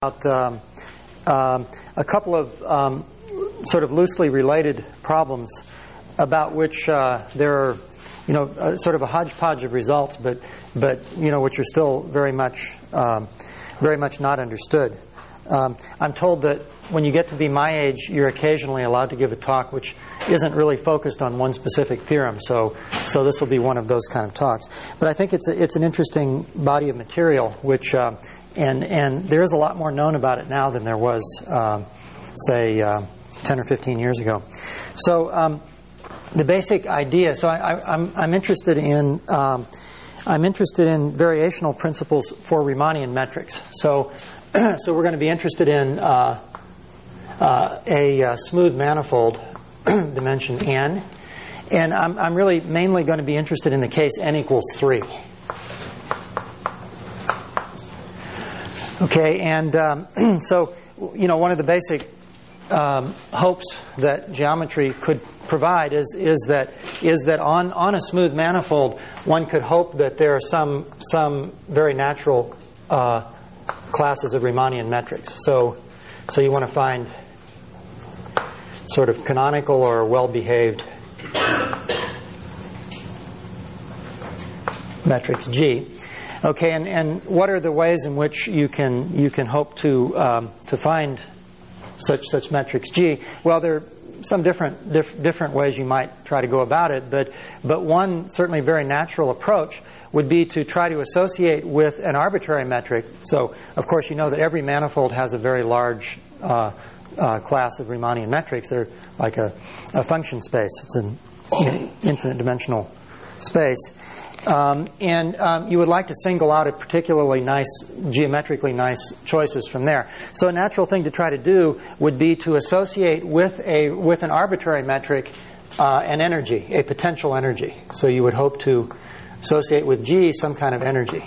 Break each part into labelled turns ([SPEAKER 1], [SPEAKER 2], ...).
[SPEAKER 1] About a couple of sort of loosely related problems about which there are, sort of a hodgepodge of results, but which are still very much not understood. I'm told that when you get to be my age, you're occasionally allowed to give a talk which isn't really focused on one specific theorem. So this will be one of those kind of talks. But I think it's an interesting body of material, which and there is a lot more known about it now than there was, say, 10 or 15 years ago. So the basic idea. So I'm interested in variational principles for Riemannian metrics. So we're going to be interested in a smooth manifold dimension n, and I'm really mainly going to be interested in the case n equals 3. Okay, and so one of the basic hopes that geometry could provide is that on a smooth manifold one could hope that there are some very natural classes of Riemannian metrics. So you want to find sort of canonical or well-behaved matrix G. Okay, and what are the ways in which you can hope to find such matrix G? Well, there are some different ways you might try to go about it, but one certainly very natural approach would be to try to associate with an arbitrary metric. So, of course, you know that every manifold has a very large class of Riemannian metrics. They're like a function space. It's an infinite dimensional space. And you would like to single out a particularly geometrically nice choices from there. So a natural thing to try to do would be to associate with an arbitrary metric an energy, a potential energy. So you would hope to associate with G some kind of energy.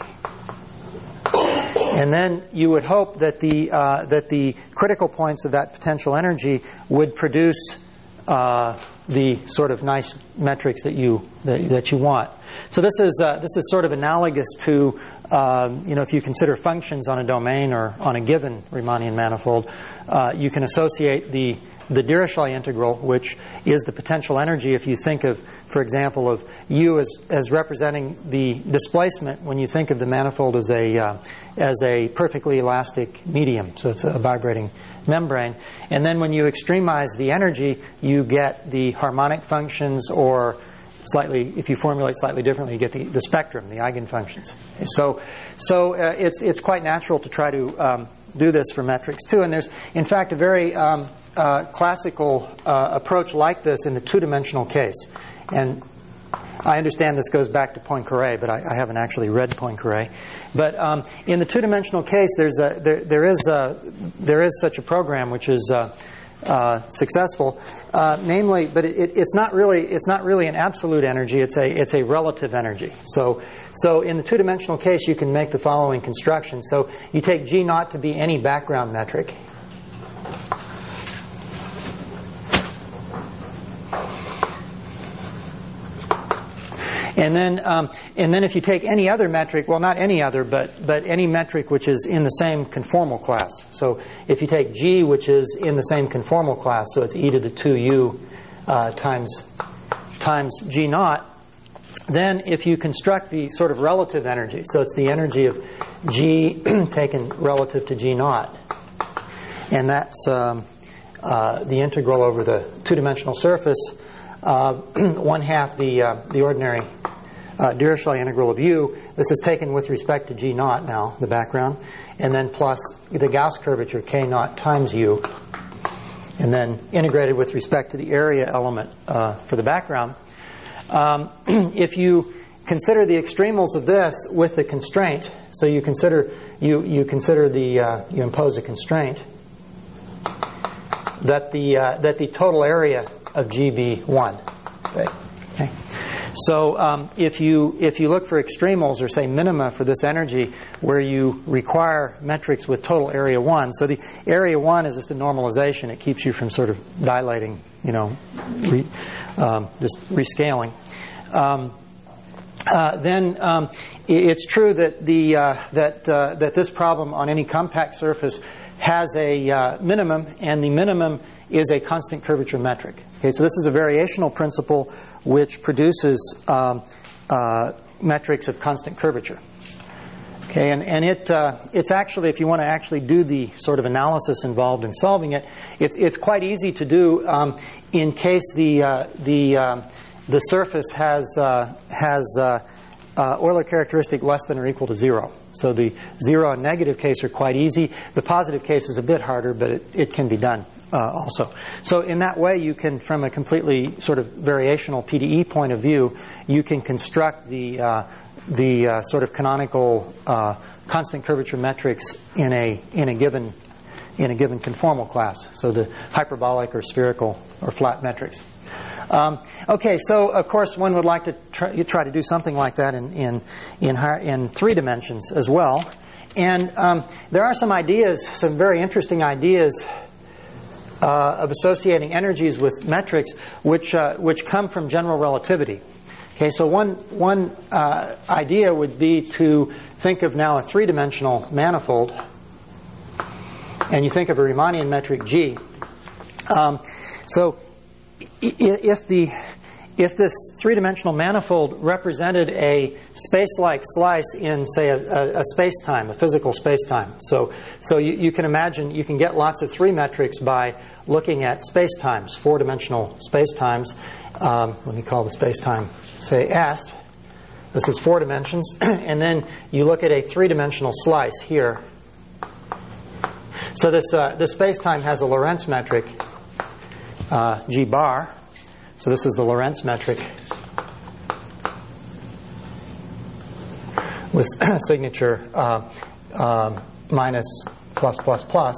[SPEAKER 1] And then you would hope that the critical points of that potential energy would produce the sort of nice metrics that you want. So this is sort of analogous to if you consider functions on a domain or on a given Riemannian manifold, you can associate the Dirichlet integral, which is the potential energy. If you think of, for example, of U as representing the displacement when you think of the manifold as a perfectly elastic medium, so it's a vibrating membrane. And then when you extremize the energy, you get the harmonic functions, or if you formulate slightly differently, you get the spectrum, the eigenfunctions. So it's quite natural to try to do this for metrics too. And there's, in fact, a very classical approach like this in the two-dimensional case. And I understand this goes back to Poincaré, but I haven't actually read Poincaré. But in the two-dimensional case, there is such a program which is successful. Namely, but it's not really an absolute energy. It's a relative energy. So in the two-dimensional case, you can make the following construction. So you take G naught to be any background metric. And then if you take any other metric, well, not any other, but any metric which is in the same conformal class. So if you take G, which is in the same conformal class, so it's e to the 2u times G naught, then if you construct the sort of relative energy, so it's the energy of G taken relative to G naught, and that's the integral over the two-dimensional surface, 1/2 the ordinary Dirichlet integral of U. This is taken with respect to G naught now, the background, and then plus the Gauss curvature K naught times U, and then integrated with respect to the area element for the background. If you consider the extremals of this with the constraint, so you impose a constraint that the total area of G be 1. Okay. So if you look for extremals, or say minima for this energy, where you require metrics with total area 1, so the area 1 is just a normalization. It keeps you from sort of dilating, just rescaling. Then it's true that that this problem on any compact surface has a minimum, and the minimum is a constant curvature metric. Okay, so this is a variational principle which produces metrics of constant curvature. Okay, and it's actually, if you want to actually do the sort of analysis involved in solving it, it's quite easy to do in case the surface has Euler characteristic less than or equal to 0. So the 0 and negative case are quite easy. The positive case is a bit harder, but it can be done also. So in that way, you can, from a completely sort of variational PDE point of view, you can construct the sort of canonical constant curvature metrics in a given conformal class. So the hyperbolic or spherical or flat metrics. Okay, so of course one would like to try to do something like that in 3 dimensions as well. And there are some ideas, some very interesting ideas of associating energies with metrics, which come from general relativity. Okay, so one idea would be to think of now a 3-dimensional manifold, and you think of a Riemannian metric G. So if this 3-dimensional manifold represented a space-like slice in, say, a space-time, a physical space-time. So you can imagine you can get lots of 3 metrics by looking at space-times, 4-dimensional space-times. Let me call the space-time, say, S. This is 4 dimensions. And then you look at a 3-dimensional slice here. So this space-time has a Lorentz metric, G bar. So this is the Lorentz metric with signature minus plus plus plus.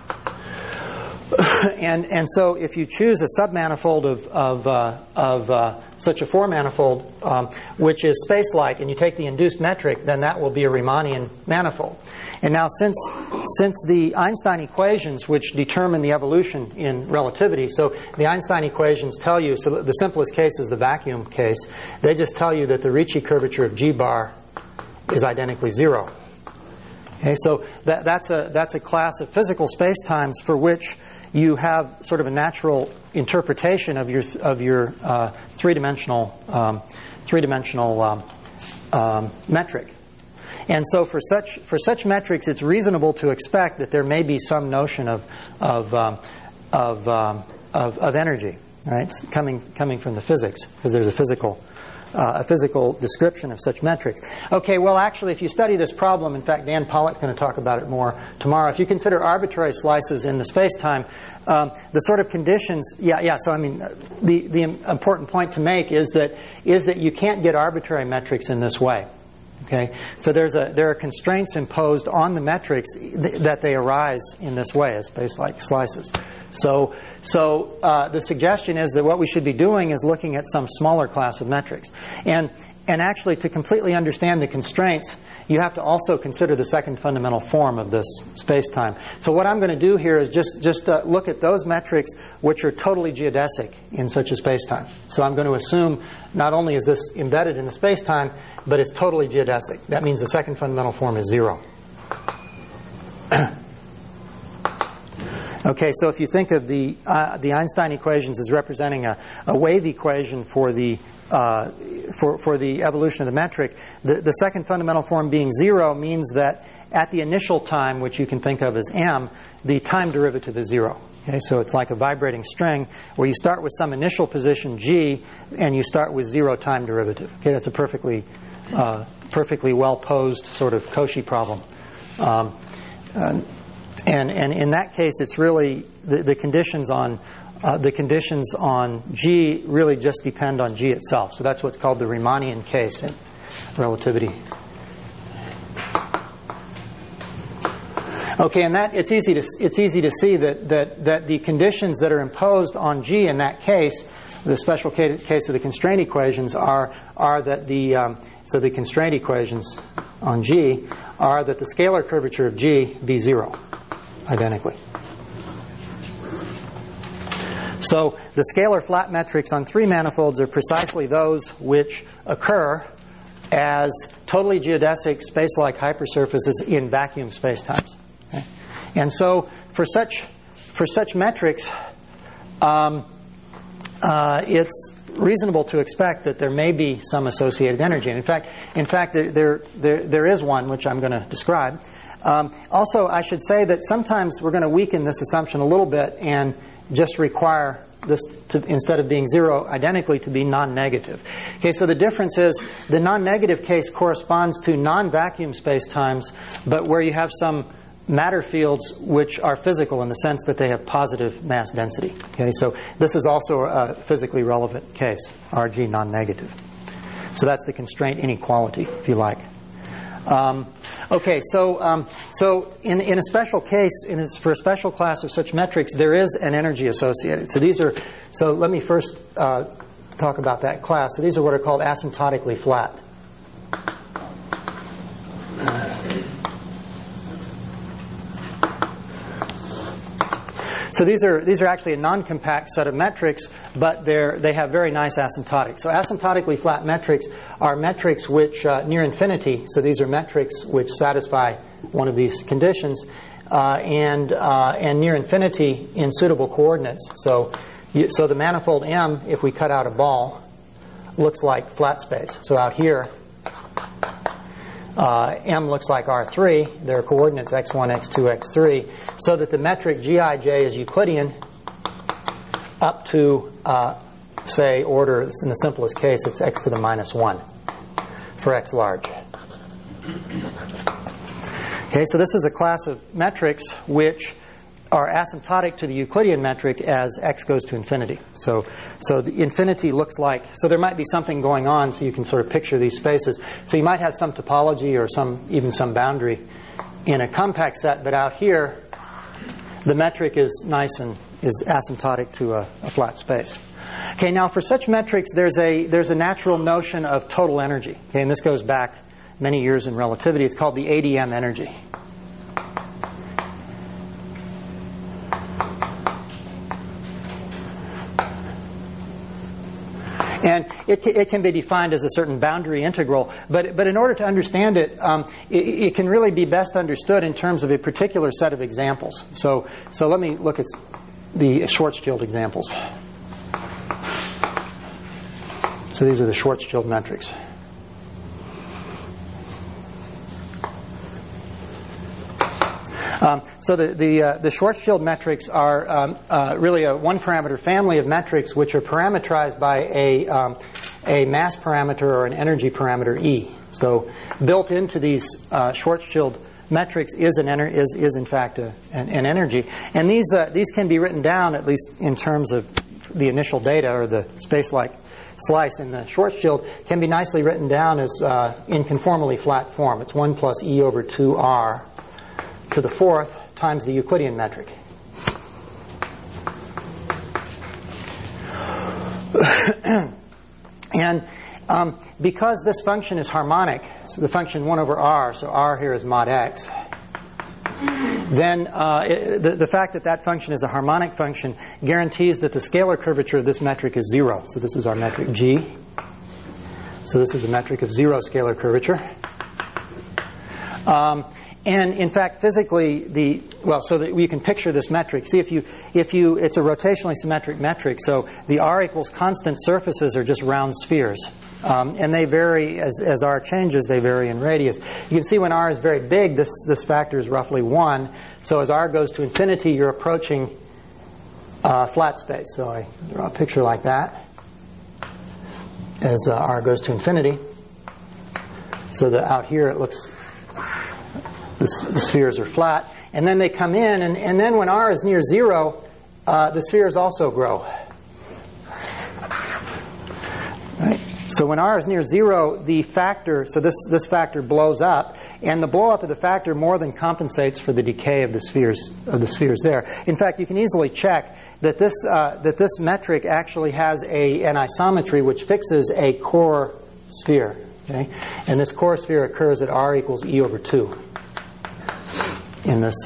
[SPEAKER 1] And so if you choose a submanifold of such a 4-manifold, which is space-like, and you take the induced metric, then that will be a Riemannian manifold. And now since the Einstein equations, which determine the evolution in relativity, so the Einstein equations tell you, so the simplest case is the vacuum case, they just tell you that the Ricci curvature of G bar is identically 0. Okay, so that's a class of physical spacetimes for which you have sort of a natural interpretation of your 3-dimensional metric. And so for such metrics, it's reasonable to expect that there may be some notion of energy, right? It's coming from the physics, because there's a physical description of such metrics. Okay, well, actually, if you study this problem, in fact, Dan Pollock's going to talk about it more tomorrow. If you consider arbitrary slices in the space-time, the sort of conditions, so I mean, the important point to make is that you can't get arbitrary metrics in this way. Okay, so there are constraints imposed on the metrics that they arise in this way as space-like slices. So the suggestion is that what we should be doing is looking at some smaller class of metrics. And actually, to completely understand the constraints, you have to also consider the second fundamental form of this space-time. So what I'm going to do here is just look at those metrics which are totally geodesic in such a space-time. So I'm going to assume not only is this embedded in the space-time, but it's totally geodesic. That means the second fundamental form is 0. Okay, so if you think of the Einstein equations as representing a wave equation for the evolution of the metric, the second fundamental form being 0 means that at the initial time, which you can think of as m, the time derivative is 0. Okay, so it's like a vibrating string where you start with some initial position g, and you start with 0 time derivative. Okay, that's a perfectly well posed sort of Cauchy problem. And in that case, it's really the conditions on G really just depend on G itself. So that's what's called the Riemannian case in relativity. Okay, and that it's easy to see that the conditions that are imposed on G in that case, the special case of the constraint equations, are that so the constraint equations on G are that the scalar curvature of G be 0. Identically. So the scalar flat metrics on 3 manifolds are precisely those which occur as totally geodesic space-like hypersurfaces in vacuum spacetimes. Okay? And so for such metrics, it's reasonable to expect that there may be some associated energy. And in fact, there is one which I'm going to describe. Also, I should say that sometimes we're going to weaken this assumption a little bit and just require this to, instead of being zero, identically to be non-negative. Okay, so the difference is the non-negative case corresponds to non-vacuum spacetimes, but where you have some matter fields which are physical in the sense that they have positive mass density. Okay, so this is also a physically relevant case, RG non-negative. So that's the constraint inequality, if you like. Okay, so in a special case, for a special class of such metrics, there is an energy associated. So let me first talk about that class. So these are what are called asymptotically flat. So these are actually a non-compact set of metrics, but they have very nice asymptotics. So asymptotically flat metrics are metrics which near infinity. So these are metrics which satisfy one of these conditions, and near infinity in suitable coordinates. So the manifold M, if we cut out a ball, looks like flat space. So out here, M looks like R3. There are coordinates x1, x2, x3, so that the metric Gij is Euclidean up to, say, order, in the simplest case, it's x to the minus 1 for x large. Okay, so this is a class of metrics which are asymptotic to the Euclidean metric as x goes to infinity. So the infinity looks like, so there might be something going on, so you can sort of picture these spaces. So you might have some topology or even some boundary in a compact set, but out here the metric is nice and is asymptotic to a flat space. Okay, now for such metrics there's a natural notion of total energy. Okay, and this goes back many years in relativity. It's called the ADM energy. And it can be defined as a certain boundary integral, but in order to understand it, it can really be best understood in terms of a particular set of examples. So let me look at the Schwarzschild examples. So these are the Schwarzschild metrics. So the Schwarzschild metrics are really a one-parameter family of metrics which are parametrized by a mass parameter or an energy parameter E. So built into these Schwarzschild metrics is in fact an energy, and these can be written down, at least in terms of the initial data or the space-like slice in the Schwarzschild, can be nicely written down as in conformally flat form. It's 1 plus E over 2R to the fourth times the Euclidean metric. And because this function is harmonic, so the function 1 over R, so R here is mod x, then the fact that function is a harmonic function guarantees that the scalar curvature of this metric is 0. So this is our metric G. So this is a metric of 0 scalar curvature. And in fact, physically, so that you can picture this metric. See, it's a rotationally symmetric metric. So the R equals constant surfaces are just round spheres, and they vary as R changes. They vary in radius. You can see when R is very big, this factor is roughly 1. So as R goes to infinity, you're approaching flat space. So I draw a picture like that as R goes to infinity. So that out here it looks. The spheres are flat, and then they come in, and then when R is near 0, the spheres also grow. Right? So when R is near 0, the factor, so this factor blows up, and the blow up of the factor more than compensates for the decay of the spheres there. In fact, you can easily check that this metric actually has an isometry which fixes a core sphere. Okay? And this core sphere occurs at R equals E over 2. In this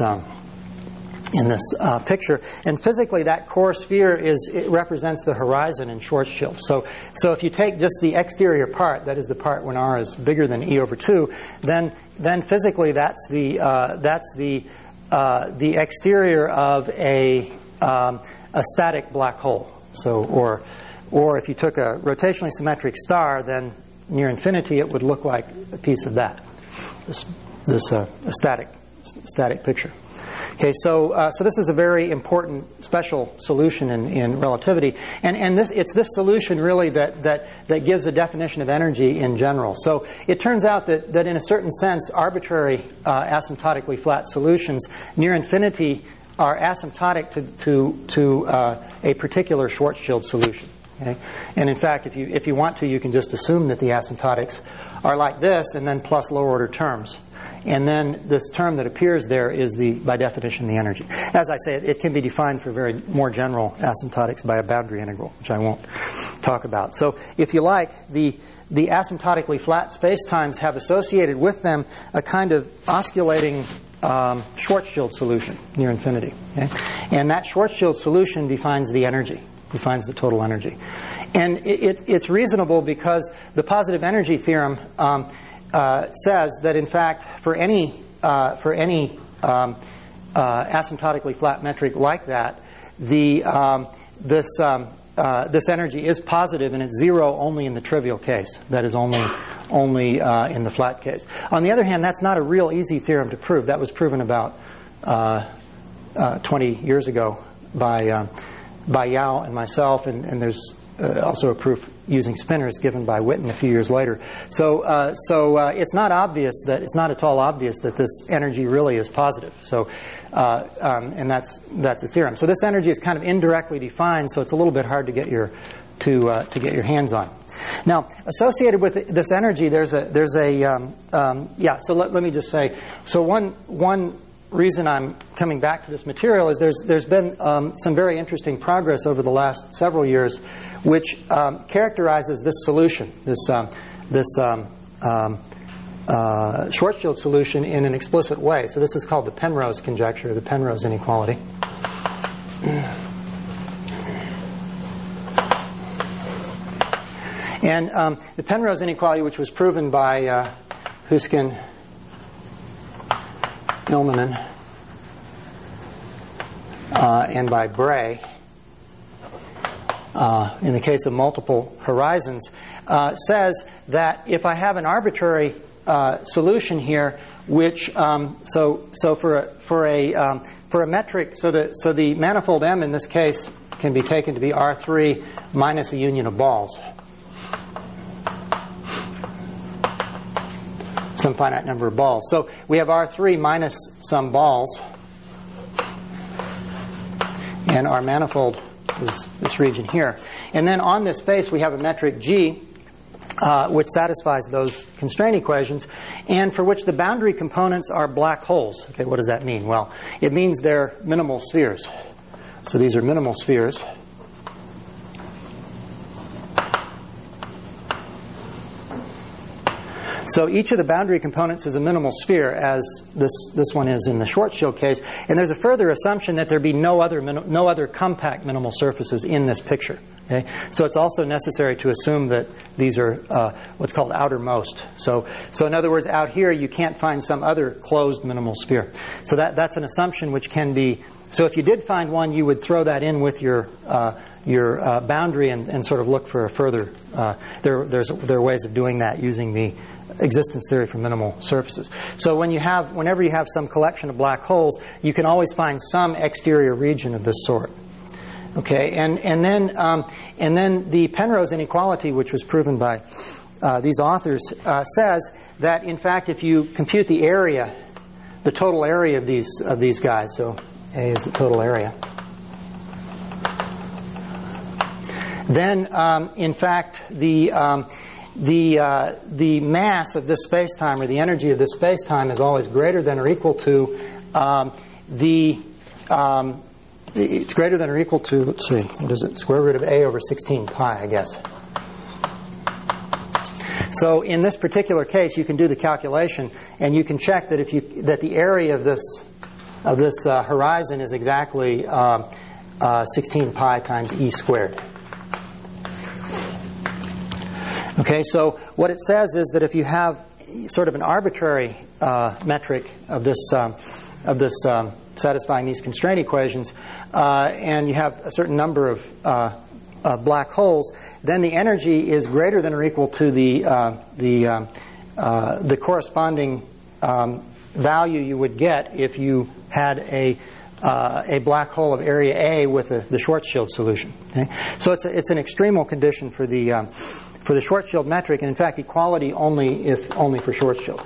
[SPEAKER 1] picture, and physically that core sphere represents the horizon in Schwarzschild. So if you take just the exterior part, that is the part when R is bigger than E over 2, then physically that's the the exterior of a static black hole. So, or if you took a rotationally symmetric star, then near infinity it would look like a piece of that. This static picture. Okay, so this is a very important special solution in relativity, and it's this solution really that gives a definition of energy in general. So it turns out that in a certain sense, arbitrary asymptotically flat solutions near infinity are asymptotic to a particular Schwarzschild solution. Okay? And in fact, if you want to, you can just assume that the asymptotics are like this, and then plus lower order terms. And then this term that appears there is, by definition, the energy. As I say, it can be defined for very more general asymptotics by a boundary integral, which I won't talk about. So if you like, the asymptotically flat spacetimes have associated with them a kind of osculating Schwarzschild solution near infinity. Okay? And that Schwarzschild solution defines the energy, defines the total energy. And it's reasonable because the positive energy theorem says that in fact for any asymptotically flat metric like that, this energy is positive and it's zero only in the trivial case. That is only in the flat case. On the other hand, that's not a real easy theorem to prove. That was proven about 20 years ago by Yao and myself, and there's also a proof using spinors given by Witten a few years later. So it's not at all obvious that this energy really is positive. So and that's a theorem. So this energy is kind of indirectly defined, so it's a little bit hard to get your hands on. Now, associated with this energy, there's a So let me just say. So one reason I'm coming back to this material is there's been some very interesting progress over the last several years, which characterizes this solution, this Schwarzschild solution, in an explicit way. So this is called the Penrose conjecture, the Penrose inequality. And the Penrose inequality, which was proven by Huisken, Ilmanen, and by Bray, in the case of multiple horizons, says that if I have an arbitrary solution here, which so for a metric, so the manifold M in this case can be taken to be R3 minus a union of balls, some finite number of balls. So we have R3 minus some balls, and our manifold is this region here. And then on this space we have a metric G, which satisfies those constraint equations, and for which the boundary components are black holes. Okay, what does that mean? Well, it means they're minimal spheres. So these are minimal spheres. So each of the boundary components is a minimal sphere, as this one is in the Schwarzschild case. And there's a further assumption that there be no other compact minimal surfaces in this picture. Okay? So it's also necessary to assume that these are what's called outermost. So in other words, out here you can't find some other closed minimal sphere. So that's an assumption which can be. So if you did find one, you would throw that in with your boundary and sort of look for a further. There are ways of doing that using the existence theory for minimal surfaces. So whenever you have some collection of black holes, you can always find some exterior region of this sort. Okay, and then the Penrose inequality, which was proven by these authors, says that in fact if you compute the area, the total area of these guys, so A is the total area, then in fact the mass of this space-time, or the energy of this space-time, is always greater than or equal to it's greater than or equal to, let's see, what is it? Square root of A over 16 pi, I guess. So in this particular case, you can do the calculation, and you can check that that the area of this horizon is exactly 16 pi times E squared. Okay, so what it says is that if you have sort of an arbitrary metric of this satisfying these constraint equations, and you have a certain number of black holes, then the energy is greater than or equal to the corresponding value you would get if you had a black hole of area A with the Schwarzschild solution. Okay? So it's an extremal condition for the Schwarzschild metric, and in fact equality only for Schwarzschild.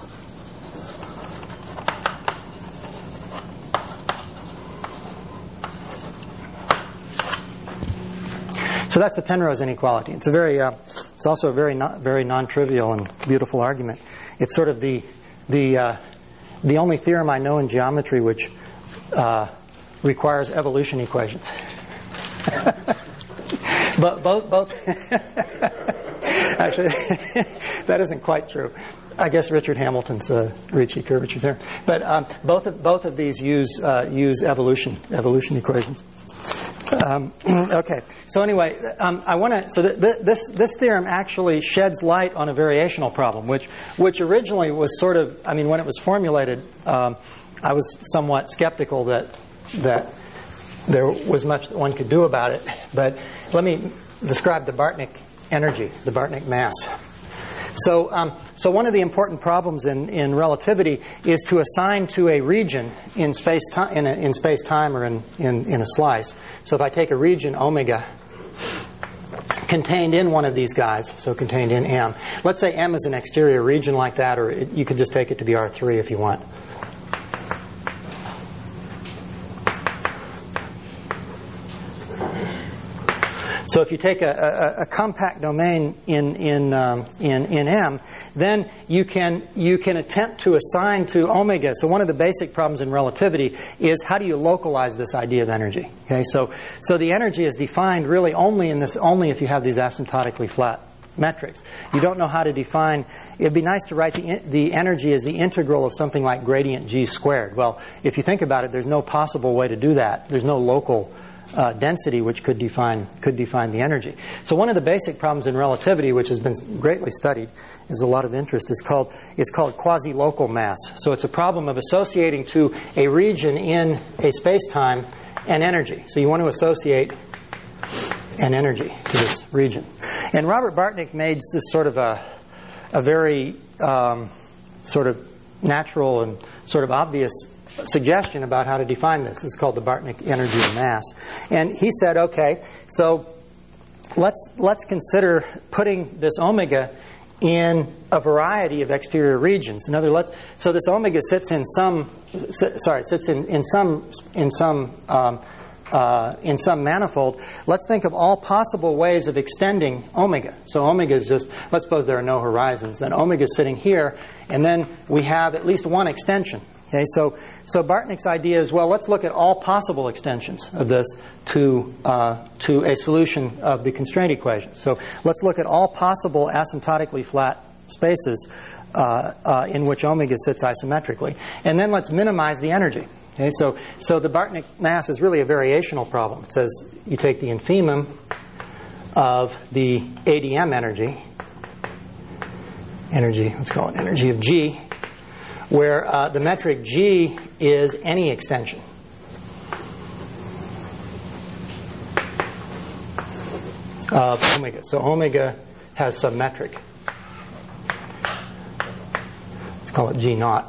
[SPEAKER 1] So that's the Penrose inequality. It's it's also a very non-trivial and beautiful argument. It's sort of the only theorem I know in geometry which requires evolution equations. But both actually that isn't quite true. I guess Richard Hamilton's Ricci curvature theorem. But both of these use evolution equations. Okay. So anyway, I want to. So this theorem actually sheds light on a variational problem, which originally was sort of. I mean, when it was formulated, I was somewhat skeptical that there was much that one could do about it. But let me describe the Bartnik energy, the Bartnik mass. So one of the important problems in relativity is to assign to a region in space time or in a slice. So if I take a region omega contained in one of these guys, so contained in M. Let's say M is an exterior region like that, or you could just take it to be R3 if you want. So if you take a compact domain in M, then you can attempt to assign to omega. So one of the basic problems in relativity is how do you localize this idea of energy? Okay, so the energy is defined really only if you have these asymptotically flat metrics. You don't know how to define. It'd be nice to write the energy as the integral of something like gradient g squared. Well, if you think about it, there's no possible way to do that. There's no local density which could define the energy. So one of the basic problems in relativity, which has been greatly studied, is a lot of interest, is called quasi-local mass. So it's a problem of associating to a region in a space-time an energy. So you want to associate an energy to this region. And Robert Bartnik made this sort of a very sort of natural and sort of obvious suggestion about how to define this. This is called the Bartnik energy of mass. And he said, okay, so let's consider putting this omega in a variety of exterior regions. In other words, so this omega sits in some manifold. Let's think of all possible ways of extending omega. So omega is just, let's suppose there are no horizons. Then omega is sitting here, and then we have at least one extension. Okay, so Bartnik's idea is, well, let's look at all possible extensions of this to a solution of the constraint equation. So let's look at all possible asymptotically flat spaces in which omega sits isometrically, and then let's minimize the energy. Okay, so the Bartnik mass is really a variational problem. It says you take the infimum of the ADM energy, let's call it energy of G, where the metric G is any extension. Of omega. So omega has some metric. Let's call it G naught.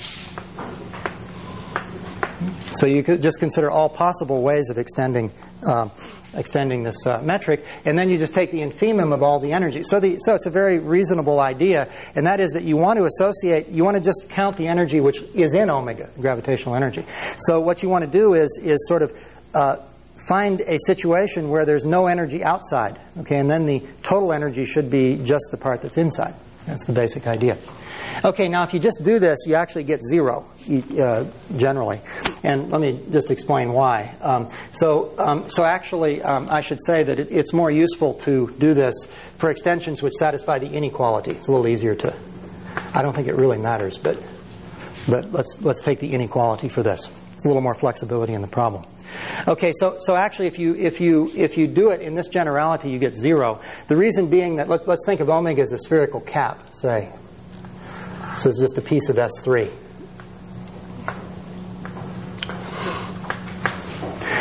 [SPEAKER 1] So you could just consider all possible ways of extending this metric, and then you just take the infimum of all the energy. So it's a very reasonable idea, and that is that you want to just count the energy which is in omega, gravitational energy. So what you want to do is sort of find a situation where there's no energy outside, okay, and then the total energy should be just the part that's inside. That's the basic idea. Okay, now if you just do this, you actually get zero, generally. And let me just explain why. So actually, I should say that it's more useful to do this for extensions which satisfy the inequality. It's a little easier to... I don't think it really matters, but let's take the inequality for this. It's a little more flexibility in the problem. Okay, so actually, if you do it in this generality, you get zero. The reason being that let's think of omega as a spherical cap, say. So it's just a piece of S3.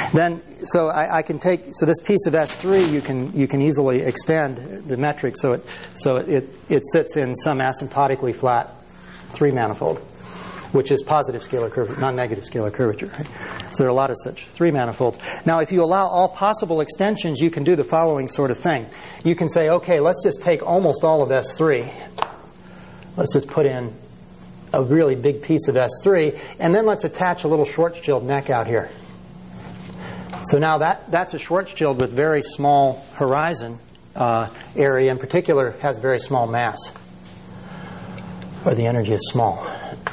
[SPEAKER 1] Then, so I can take, so this piece of S3 you can easily extend the metric so it sits in some asymptotically flat 3 manifold, which is positive scalar curvature, non-negative scalar curvature. Right? So there are a lot of such 3 manifolds. Now, if you allow all possible extensions, you can do the following sort of thing. You can say, okay, let's just take almost all of S3. Let's just put in a really big piece of S3, and then let's attach a little Schwarzschild neck out here. So now that's a Schwarzschild with very small horizon area. In particular, has very small mass, where the energy is small.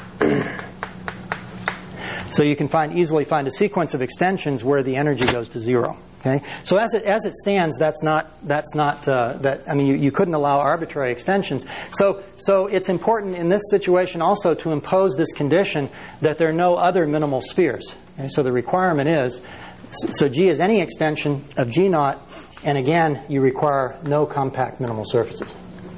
[SPEAKER 1] So you can easily find a sequence of extensions where the energy goes to 0. Okay. So as it stands, you couldn't allow arbitrary extensions. So it's important in this situation also to impose this condition that there are no other minimal spheres. Okay. So the requirement is, so G is any extension of G naught, and again, you require no compact minimal surfaces.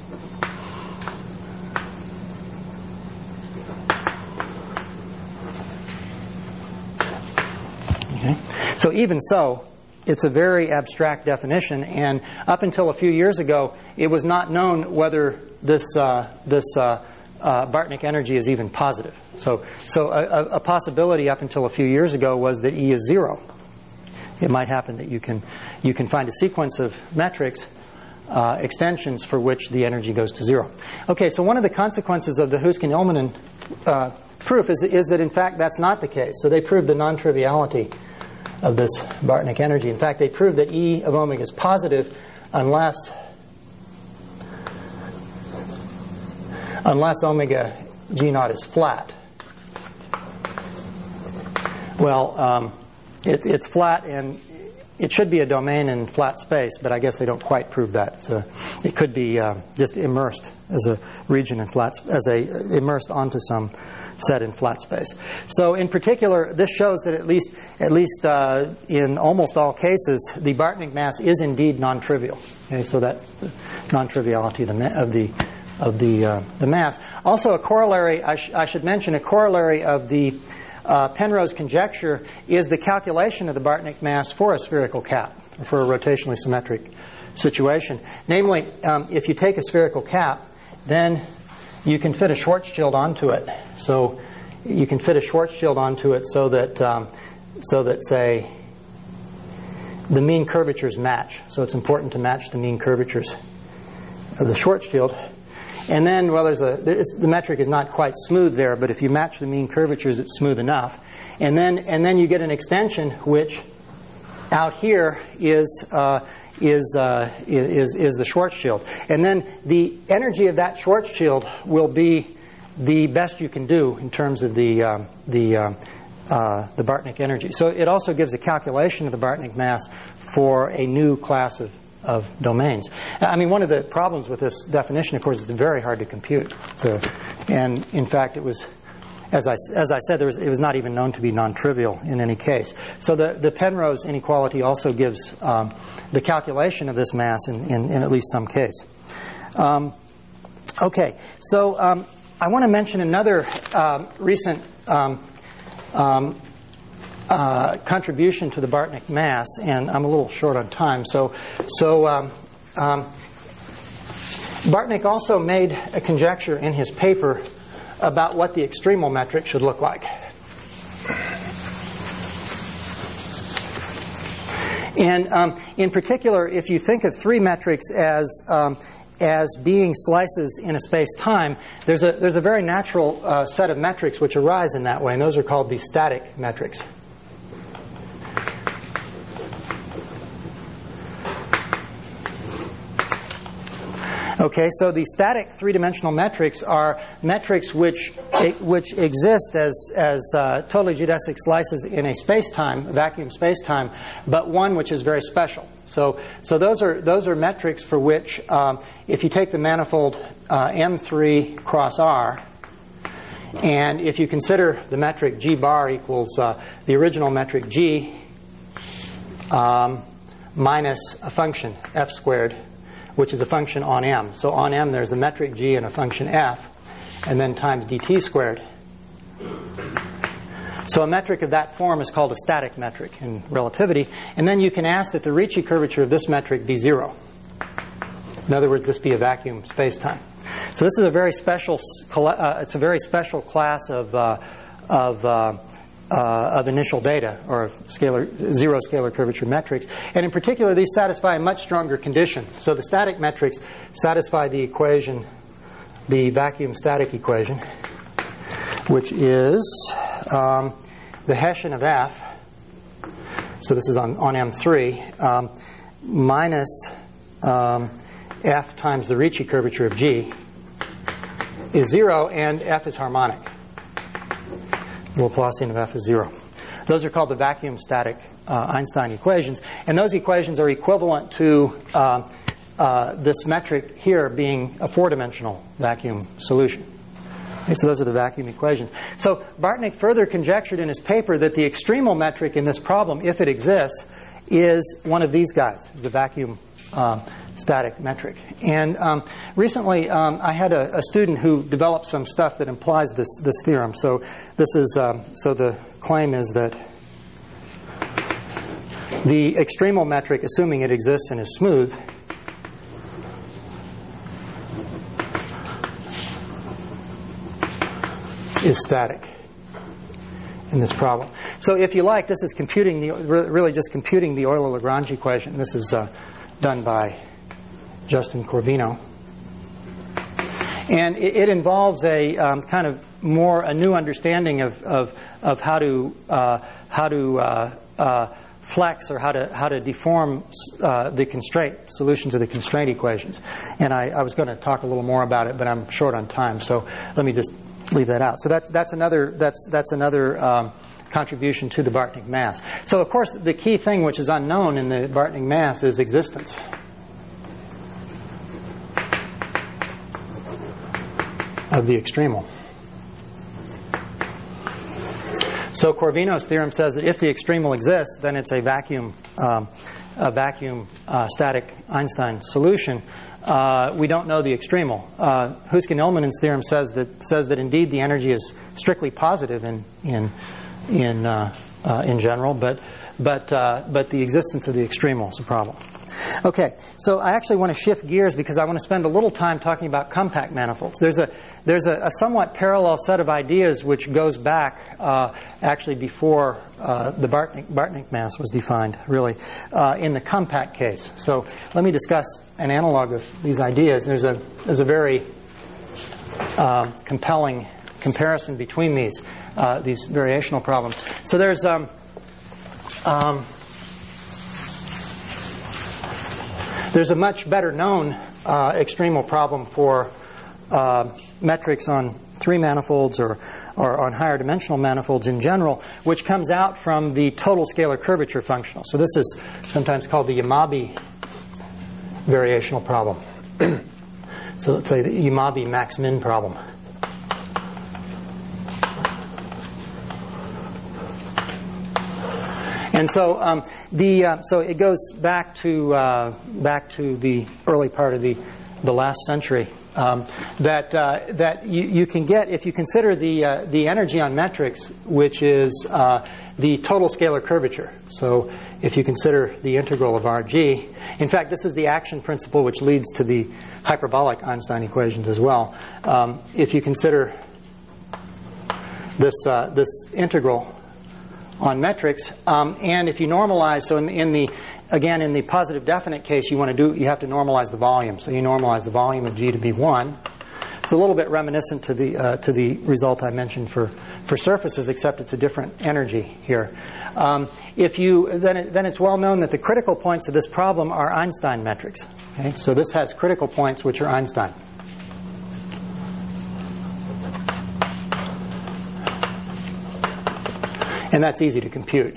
[SPEAKER 1] Okay. So even so, it's a very abstract definition, and up until a few years ago, it was not known whether this Bartnik energy is even positive. So a possibility up until a few years ago was that E is 0. It might happen that you can find a sequence of metrics, extensions for which the energy goes to 0. Okay, so one of the consequences of the Huisken-Ilmanen proof is that in fact that's not the case. So they proved the non-triviality of this Bartnik energy. In fact, they proved that E of omega is positive unless omega G naught is flat. Well, it's flat, and it should be a domain in flat space, but I guess they don't quite prove that. It could be just immersed as a region in immersed onto some set in flat space. So in particular, this shows that at least in almost all cases, the Bartnik mass is indeed non-trivial. Okay, so that's the non-triviality of the mass. Also, a corollary I should mention, a corollary of the Penrose conjecture is the calculation of the Bartnik mass for a spherical cap, or for a rotationally symmetric situation. Namely, if you take a spherical cap, then you can fit a Schwarzschild onto it. So you can fit a Schwarzschild onto it so that say the mean curvatures match. So it's important to match the mean curvatures of the Schwarzschild. And then, well, the metric is not quite smooth there, but if you match the mean curvatures, it's smooth enough. And then you get an extension which out here is the Schwarzschild. And then the energy of that Schwarzschild will be the best you can do in terms of the Bartnik energy. So it also gives a calculation of the Bartnik mass for a new class of domains. I mean, one of the problems with this definition, of course, is it's very hard to compute. And in fact, it was, as I said, it was not even known to be non-trivial in any case. So the Penrose inequality also gives the calculation of this mass in at least some case. Okay, so I want to mention another recent contribution to the Bartnik mass, and I'm a little short on time. So Bartnik also made a conjecture in his paper about what the extremal metric should look like. And in particular, if you think of 3 metrics as being slices in a space-time, there's a very natural set of metrics which arise in that way, and those are called the static metrics. Okay, so the static 3-dimensional metrics are metrics which exist as totally geodesic slices in a space-time, a vacuum space-time, but one which is very special. So those are metrics for which, if you take the manifold M3 cross R, and if you consider the metric G bar equals the original metric G minus a function f squared, which is a function on M. So on M there's the metric G and a function f, and then times dt squared. So a metric of that form is called a static metric in relativity. And then you can ask that the Ricci curvature of this metric be 0. In other words, this be a vacuum spacetime. So this is a very special. It's a very special class of initial data, or zero scalar curvature metrics. And in particular, these satisfy a much stronger condition. So the static metrics satisfy the equation, the vacuum static equation, which is the Hessian of F. So this is on M3 minus F times the Ricci curvature of G is 0, and F is harmonic. The Laplacian of F is 0. Those are called the vacuum static Einstein equations. And those equations are equivalent to this metric here being a 4-dimensional vacuum solution. Okay, so those are the vacuum equations. So Bartnik further conjectured in his paper that the extremal metric in this problem, if it exists, is one of these guys, the vacuum static metric. And recently I had a student who developed some stuff that implies this theorem. So this is so the claim is that the extremal metric, assuming it exists and is smooth, is static in this problem. So if you like, this is computing really just computing the Euler-Lagrange equation. This is done by Justin Corvino, and it involves a kind of a new understanding of how to flex or how to deform the constraint solutions of the constraint equations. And I was going to talk a little more about it, but I'm short on time, so let me just leave that out. So that's another contribution to the Bartnik mass. So of course the key thing which is unknown in the Bartnik mass is existence. Of the extremal. So Corvino's theorem says that if the extremal exists, then it's a vacuum static Einstein solution. We don't know the extremal. Huisken-Ilmanen's theorem says that indeed the energy is strictly positive in general, but the existence of the extremal is a problem. Okay, so I actually want to shift gears because I want to spend a little time talking about compact manifolds. There's a somewhat parallel set of ideas which goes back actually before the Bartnik mass was defined, really, in the compact case. So let me discuss an analog of these ideas. There's a very compelling comparison between these variational problems. So there's a much better known extremal problem for metrics on 3 manifolds or on higher dimensional manifolds in general, which comes out from the total scalar curvature functional. So this is sometimes called the Yamabe variational problem. So let's say the Yamabe max-min problem. And so so it goes back to the early part of the last century. That you can get if you consider the energy on metrics, which is the total scalar curvature. So if you consider the integral of Rg, in fact, this is the action principle which leads to the hyperbolic Einstein equations as well. If you consider this integral on metrics, and if you normalize, so in the positive definite case, you have to normalize the volume. So you normalize the volume of G to be 1. It's a little bit reminiscent to the result I mentioned for surfaces, except it's a different energy here. Then it's well known that the critical points of this problem are Einstein metrics. Okay? So this has critical points which are Einstein. And that's easy to compute.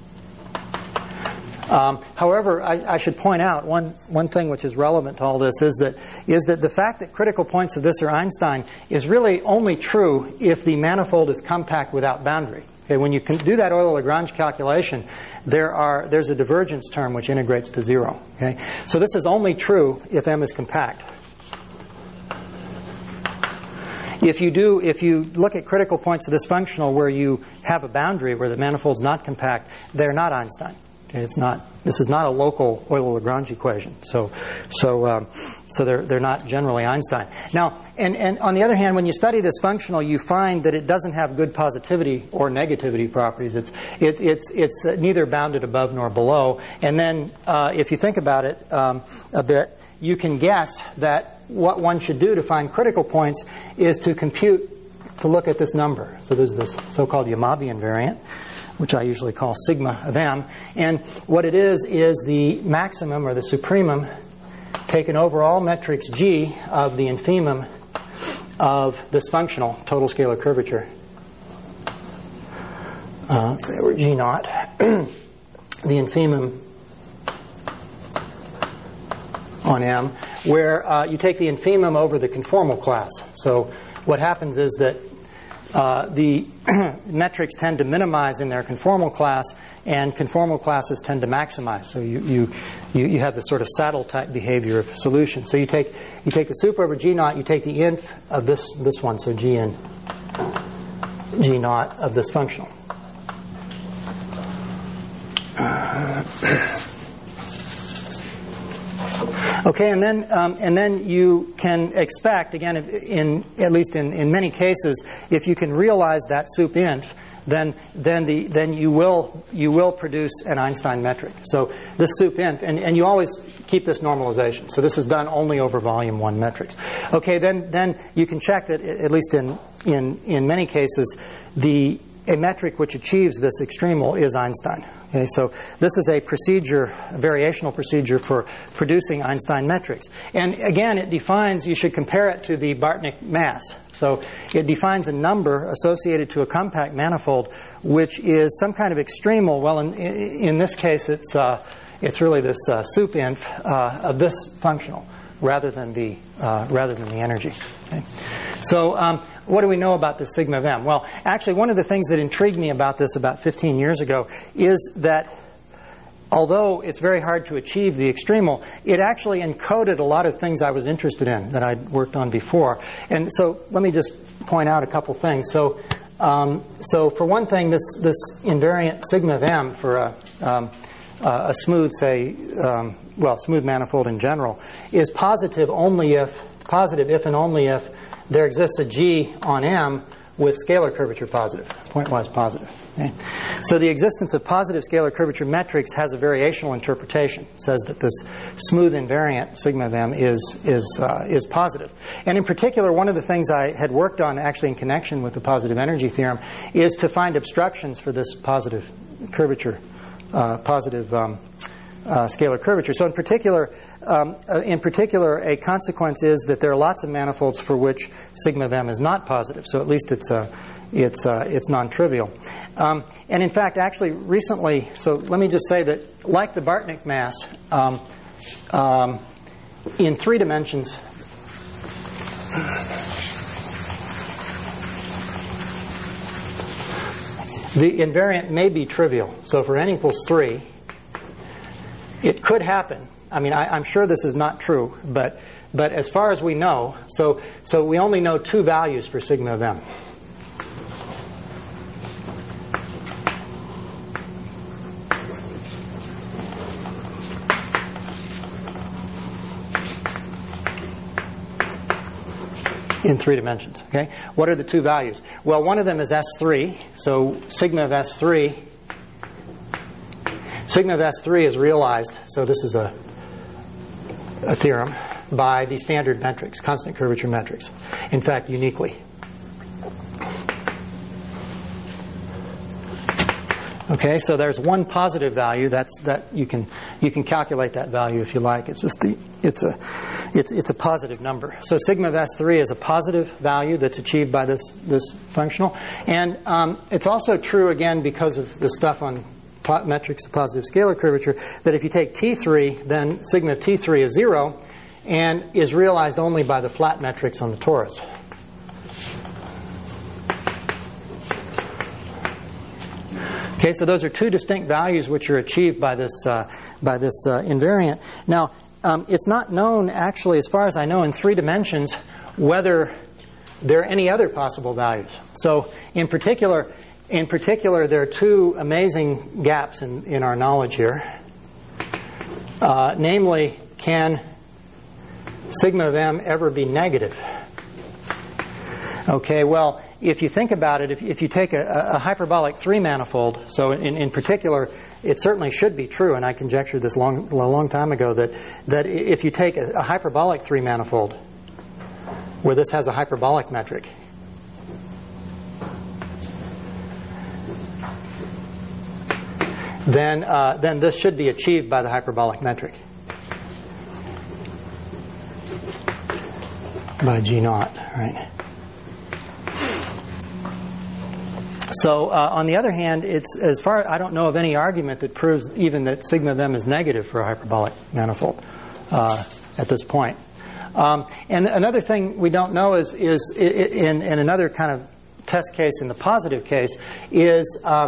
[SPEAKER 1] However, I should point out one thing which is relevant to all this is that the fact that critical points of this are Einstein is really only true if the manifold is compact without boundary. Okay, when you can do that Euler-Lagrange calculation, there's a divergence term which integrates to 0. Okay, so this is only true if M is compact. If you look at critical points of this functional where you have a boundary where the manifold's not compact, they're not Einstein. Okay, this is not a local Euler-Lagrange equation. So they're not generally Einstein. Now, and on the other hand, when you study this functional, you find that it doesn't have good positivity or negativity properties. It's neither bounded above nor below. And then, if you think about it a bit, you can guess that what one should do to find critical points is to look at this number. So there's this so-called Yamabe invariant, which I usually call sigma of m. And what it is the maximum or the supremum taken over all metrics g of the infimum of this functional, total scalar curvature. Let's say we're g naught. The infimum on m, where you take the infimum over the conformal class. So what happens is that the metrics tend to minimize in their conformal class, and conformal classes tend to maximize. So you have this sort of saddle type behavior of solution. So you take the sup over g naught, you take the inf of this one, so g in g naught of this functional. Okay, and then you can expect, again, at least in many cases, if you can realize that sup inf, then you will produce an Einstein metric. So this sup inf, and you always keep this normalization. So this is done only over volume 1 metrics. Okay, then you can check that at least in many cases a metric which achieves this extremal is Einstein. Okay, so this is a variational procedure for producing Einstein metrics. And again, it defines, you should compare it to the Bartnik mass. So it defines a number associated to a compact manifold which is some kind of extremal. Well, in this case, it's really this sup inf of this functional rather than the energy. Okay. So what do we know about the sigma of m? Well, actually, one of the things that intrigued me about this about 15 years ago is that although it's very hard to achieve the extremal, it actually encoded a lot of things I was interested in that I'd worked on before. And so let me just point out a couple things. So for one thing, this invariant sigma of m for a smooth, smooth manifold in general, is positive if and only if there exists a g on m with scalar curvature positive, pointwise positive. Okay? So the existence of positive scalar curvature metrics has a variational interpretation. It says that this smooth invariant sigma of m is positive. And in particular, one of the things I had worked on actually in connection with the positive energy theorem is to find obstructions for this positive curvature, scalar curvature. So in particular, a consequence is that there are lots of manifolds for which sigma of m is not positive. So at least it's non-trivial. And in fact, actually, recently, so let me just say that, like the Bartnik mass, in 3 dimensions, the invariant may be trivial. So for n equals 3, it could happen. I mean, I'm sure this is not true, but as far as we know, so we only know 2 values for sigma of m. In 3 dimensions. Okay, what are the 2 values? Well, one of them is S3. So sigma of S3. Sigma of S3 is realized. So this is a theorem by the standard metrics, constant curvature metrics. In fact, uniquely. Okay, so there's one positive value. That you can calculate that value if you like. It's just it's a positive number. So sigma of S3 is a positive value that's achieved by this functional, and it's also true again because of the stuff on metrics of positive scalar curvature that if you take T3, then sigma of T3 is 0 and is realized only by the flat metrics on the torus. Okay, so those are 2 distinct values which are achieved by this invariant. Now, it's not known actually, as far as I know, in 3 dimensions whether there are any other possible values. So in particular, there are two amazing gaps in our knowledge here. Namely, can sigma of m ever be negative? Okay, well, if you think about it, if you take a hyperbolic 3-manifold, so in particular, it certainly should be true, and I conjectured this a long time ago, that if you take a hyperbolic 3-manifold, where this has a hyperbolic metric, then this should be achieved by the hyperbolic metric, by G naught, right? So on the other hand, I don't know of any argument that proves even that sigma of m is negative for a hyperbolic manifold at this point. And another thing we don't know is in another kind of test case, in the positive case, is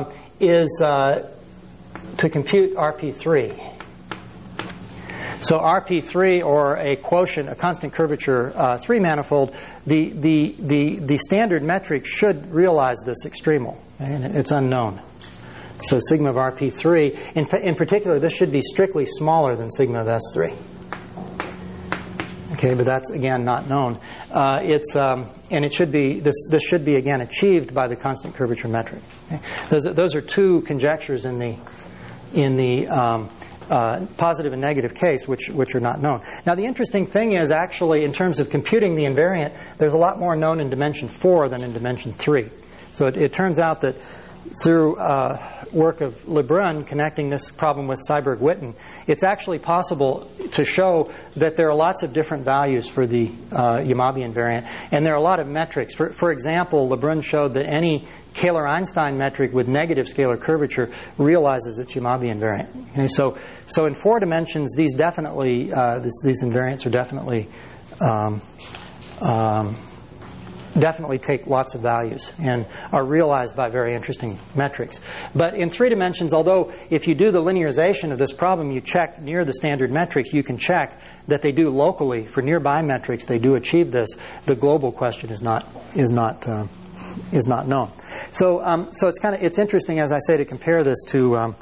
[SPEAKER 1] to compute RP3. So RP3, or a quotient, a constant curvature 3-manifold, the standard metric should realize this extremal, and it's unknown. So sigma of RP3, in particular, this should be strictly smaller than sigma of S3. Okay, but that's again not known. And it should be this should be again achieved by the constant curvature metric. Okay? Those are two conjectures in the positive and negative case, which are not known. Now, the interesting thing is, actually, in terms of computing the invariant, there's a lot more known in dimension 4 than in dimension 3. So it turns out that through work of Lebrun connecting this problem with Seiberg-Witten, it's actually possible to show that there are lots of different values for the Yamabe invariant, and there are a lot of metrics. For example, Lebrun showed that any Kähler-Einstein metric with negative scalar curvature realizes its Yamabe invariant. Okay, so in 4 dimensions, these definitely these invariants are definitely take lots of values and are realized by very interesting metrics. But in 3 dimensions, although if you do the linearization of this problem, you check near the standard metrics, you can check that they do locally for nearby metrics. They do achieve this. The global question is not known. So it's interesting, as I say, to compare this to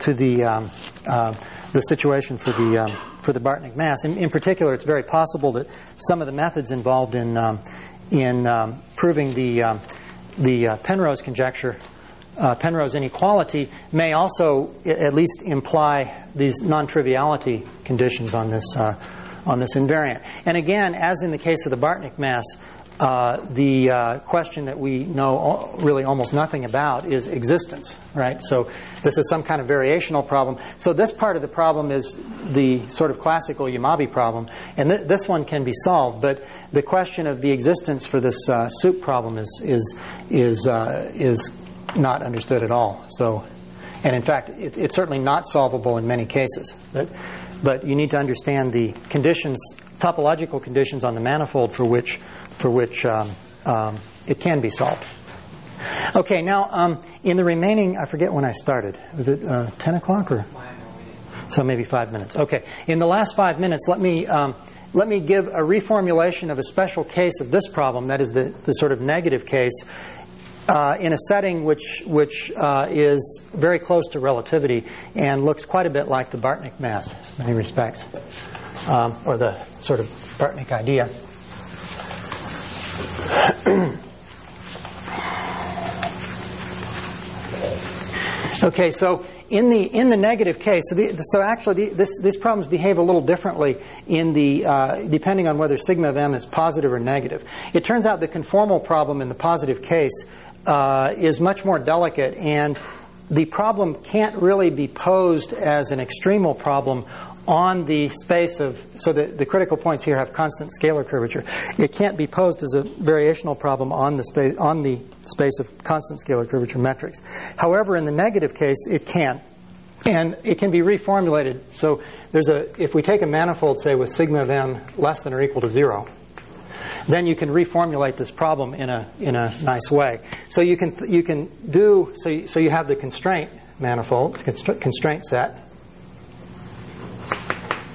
[SPEAKER 1] the situation for the Bartnik mass. In particular, it's very possible that some of the methods involved in proving the Penrose conjecture, Penrose inequality, may also at least imply these non-triviality conditions on this invariant. And again, as in the case of the Bartnik mass, the question that we know really almost nothing about is existence, right? So this is some kind of variational problem. So this part of the problem is the sort of classical Yamabe problem, and this one can be solved. But the question of the existence for this soup problem is not understood at all. So, and in fact, it's certainly not solvable in many cases. But you need to understand the conditions, topological conditions on the manifold for which it can be solved. Okay, now in the remaining, I forget when I started. Was it 10 o'clock or? So maybe 5 minutes. Okay, in the last 5 minutes, let me give a reformulation of a special case of this problem. That is the sort of negative case in a setting which is very close to relativity and looks quite a bit like the Bartnik mass in many respects, or the sort of Bartnik idea. Okay, so in the negative case, so actually these problems behave a little differently in the depending on whether sigma of m is positive or negative. It turns out the conformal problem in the positive case is much more delicate, and the problem can't really be posed as an extremal problem on the space of, so the critical points here have constant scalar curvature. It can't be posed as a variational problem on the space of constant scalar curvature metrics. However, in the negative case, it can, and it can be reformulated. So if we take a manifold, say with sigma of m less than or equal to 0, then you can reformulate this problem in a nice way. So you have the constraint manifold, constraint set.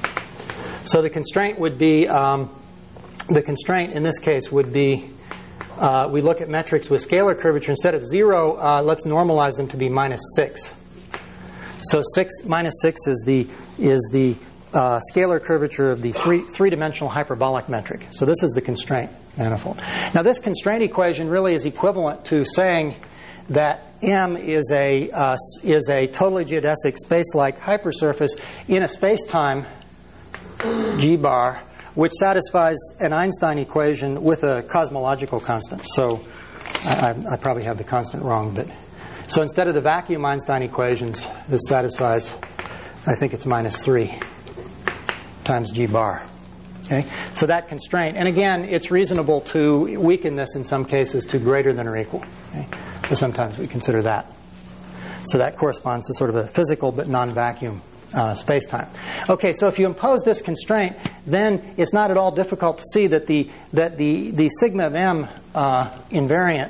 [SPEAKER 1] So the constraint would be, the constraint in this case would be we look at metrics with scalar curvature. Instead of 0, let's normalize them to be -6. So -6 is the scalar curvature of the three-dimensional hyperbolic metric. So this is the constraint manifold. Now this constraint equation really is equivalent to saying that M is a totally geodesic space-like hypersurface in a space-time G bar, which satisfies an Einstein equation with a cosmological constant. So I probably have the constant wrong, but so instead of the vacuum Einstein equations, this satisfies, I think it's -3 times G bar. Okay, so that constraint, and again, it's reasonable to weaken this in some cases to greater than or equal. Okay? So sometimes we consider that. So that corresponds to sort of a physical but non-vacuum space-time. Okay, so if you impose this constraint, then it's not at all difficult to see that the sigma of M invariant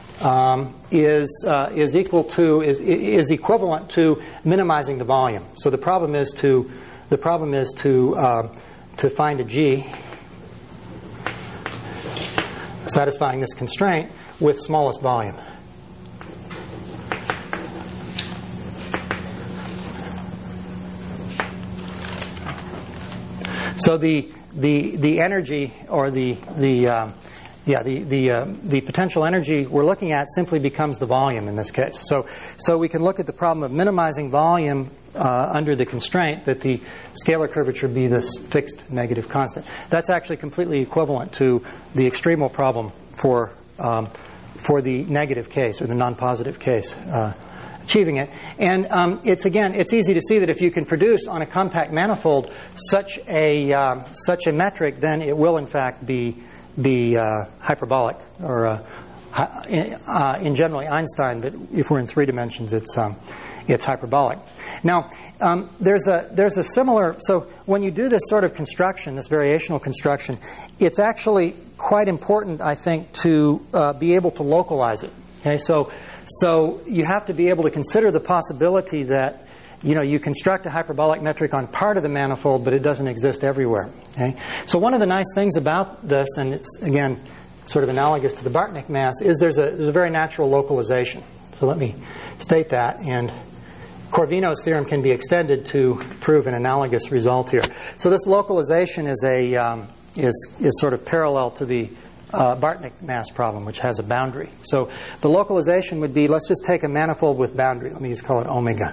[SPEAKER 1] is equivalent to minimizing the volume. So the problem is to find a G satisfying this constraint with smallest volume. So the energy or the potential energy we're looking at simply becomes the volume in this case. So we can look at the problem of minimizing volume under the constraint that the scalar curvature be this fixed negative constant. That's actually completely equivalent to the extremal problem for the negative case or the non-positive case. Achieving it, and it's easy to see that if you can produce on a compact manifold such a metric, then it will in fact be hyperbolic, or in generally Einstein. But if we're in 3 dimensions, it's hyperbolic. Now there's a similar. So when you do this sort of construction, this variational construction, it's actually quite important, I think, to be able to localize it. Okay, so you have to be able to consider the possibility that you construct a hyperbolic metric on part of the manifold, but it doesn't exist everywhere. Okay? So one of the nice things about this, and it's again sort of analogous to the Bartnik mass, is there's a very natural localization. So let me state that, and Corvino's theorem can be extended to prove an analogous result here. So this localization is sort of parallel to the Bartnik mass problem, which has a boundary. So the localization would be, let's just take a manifold with boundary. Let me just call it omega.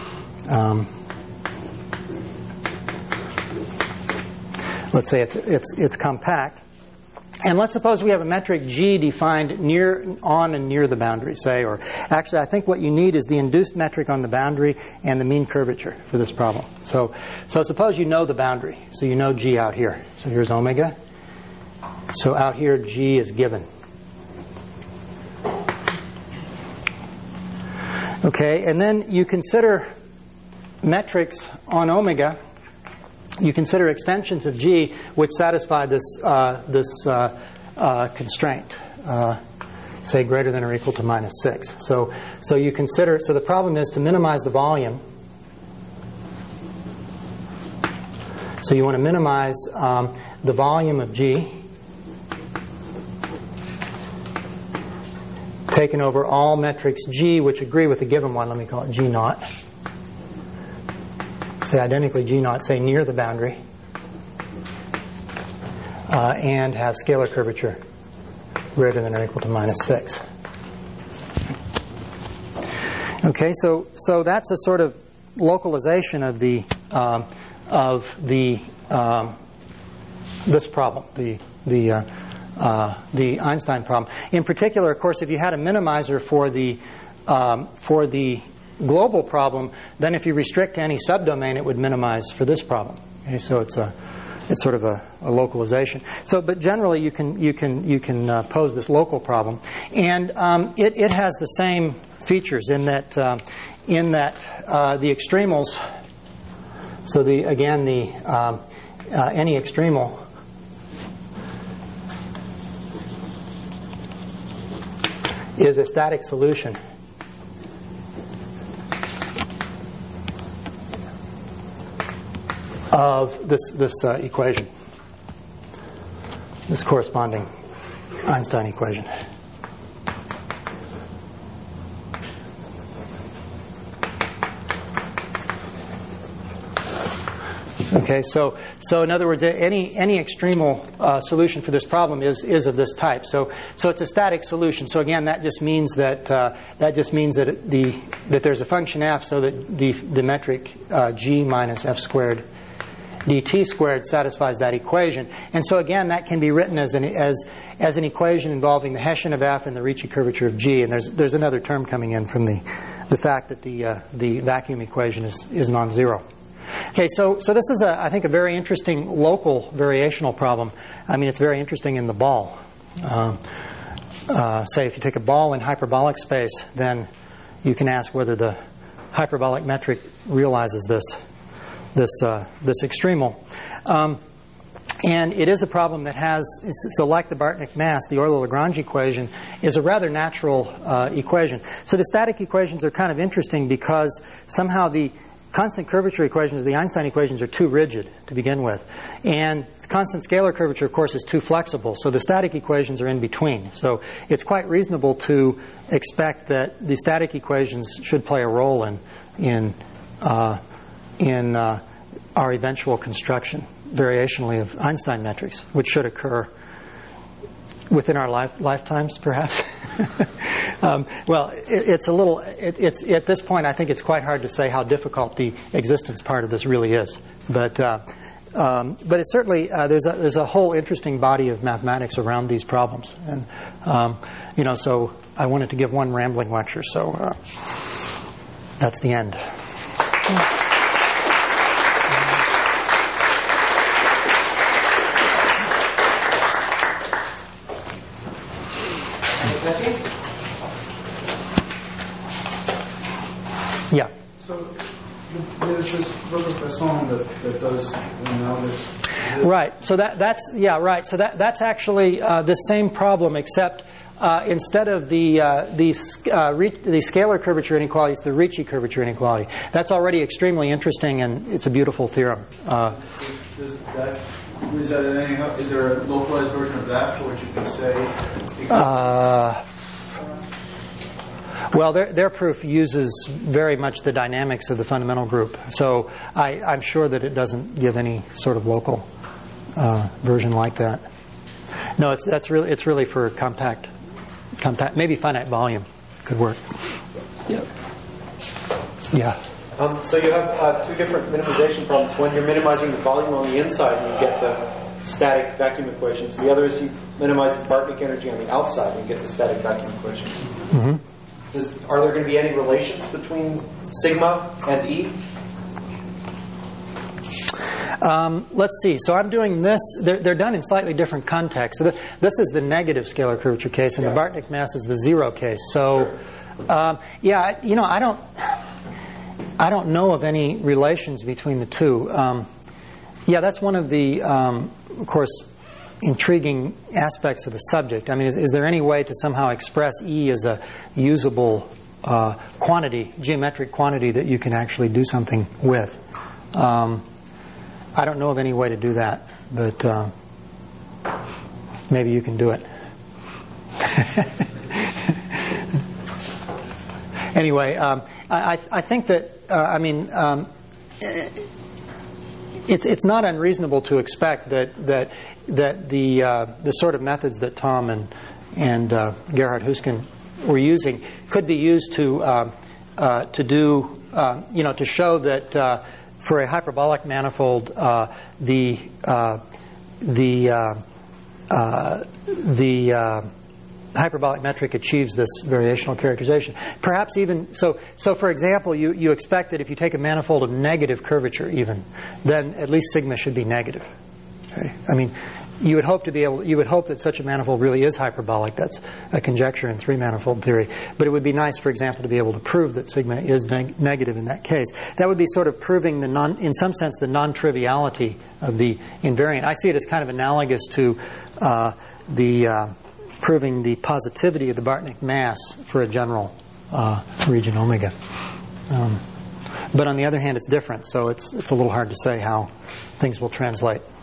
[SPEAKER 1] Let's say it's compact, and let's suppose we have a metric G defined on and near the boundary, say, or actually I think what you need is the induced metric on the boundary and the mean curvature for this problem. So suppose you know the boundary, so you know G out here. So here's omega. So out here, G is given. Okay, and then you consider metrics on omega. You consider extensions of G which satisfy this constraint, say greater than or equal to -6. So you consider. So the problem is to minimize the volume. So you want to minimize the volume of G, taken over all metrics G which agree with the given one. Let me call it G naught. Say identically G naught, say near the boundary, and have scalar curvature greater than or equal to -6. Okay, so that's a sort of localization of this problem, the Einstein problem. In particular, of course, if you had a minimizer for the global problem, then if you restrict to any subdomain, it would minimize for this problem. Okay, so it's sort of a localization. So, but generally, you can pose this local problem, and it has the same features in that the extremals. So any extremal is a static solution of this equation, this corresponding Einstein equation. Okay, so in other words, any extremal solution for this problem is of this type. So it's a static solution. So again, that just means that that there's a function f, so that the metric g minus f squared dt squared satisfies that equation. And so again, that can be written as an equation involving the Hessian of f and the Ricci curvature of g. And there's another term coming in from the fact that the vacuum equation is non-zero. Okay, so this is, I think, a very interesting local variational problem. I mean, it's very interesting in the ball. Say if you take a ball in hyperbolic space, then you can ask whether the hyperbolic metric realizes this extremal. And it is a problem that has, so like the Bartnik mass, the Euler-Lagrange equation is a rather natural equation. So the static equations are kind of interesting because somehow the constant curvature equations, the Einstein equations, are too rigid to begin with. And constant scalar curvature, of course, is too flexible. So the static equations are in between. So it's quite reasonable to expect that the static equations should play a role in our eventual construction, variationally, of Einstein metrics, which should occur within our lifetimes, perhaps. Well, it's a little. It's at this point, I think it's quite hard to say how difficult the existence part of this really is. But it's certainly there's a whole interesting body of mathematics around these problems, and so I wanted to give one rambling lecture. So that's the end. Yeah.
[SPEAKER 2] So there's this Weber-Poisson that does analysis.
[SPEAKER 1] Right. So that's right. So that's actually the same problem, except instead of the scalar curvature inequality, it's the Ricci curvature inequality. That's already extremely interesting, and it's a beautiful theorem.
[SPEAKER 2] Is there a localized version of that for which you can say?
[SPEAKER 1] Well, their proof uses very much the dynamics of the fundamental group, so I'm sure that it doesn't give any sort of local version like that. No, it's really for compact, maybe finite volume could work. Yeah. Yeah.
[SPEAKER 3] So you have two different minimization problems. One, you're minimizing the volume on the inside, and you get the static vacuum equations. The other is you minimize the Bartnik energy on the outside, and you get the static vacuum equations.
[SPEAKER 1] Mm-hmm.
[SPEAKER 3] Are there going to be any relations between sigma and E?
[SPEAKER 1] Let's see. So I'm doing this. They're done in slightly different contexts. So this is the negative scalar curvature case, and the Bartnik mass is the zero case. So, I don't know of any relations between the two. That's one of the, of course, intriguing aspects of the subject. I mean, is there any way to somehow express E as a usable quantity, geometric quantity that you can actually do something with? I don't know of any way to do that, but maybe you can do it. Anyway, I think that it's not unreasonable to expect that the sort of methods that Tom and Gerhard Huisken were using could be used to show that for a hyperbolic manifold the hyperbolic metric achieves this variational characterization. Perhaps even so for example, you expect that if you take a manifold of negative curvature even, then at least sigma should be negative. Okay? I mean, you would hope that such a manifold really is hyperbolic. That's a conjecture in three-manifold theory. But it would be nice, for example, to be able to prove that sigma is negative in that case. That would be sort of proving in some sense, the non-triviality of the invariant. I see it as kind of analogous to proving the positivity of the Bartnik mass for a general region omega. But on the other hand, it's different, so it's a little hard to say how things will translate.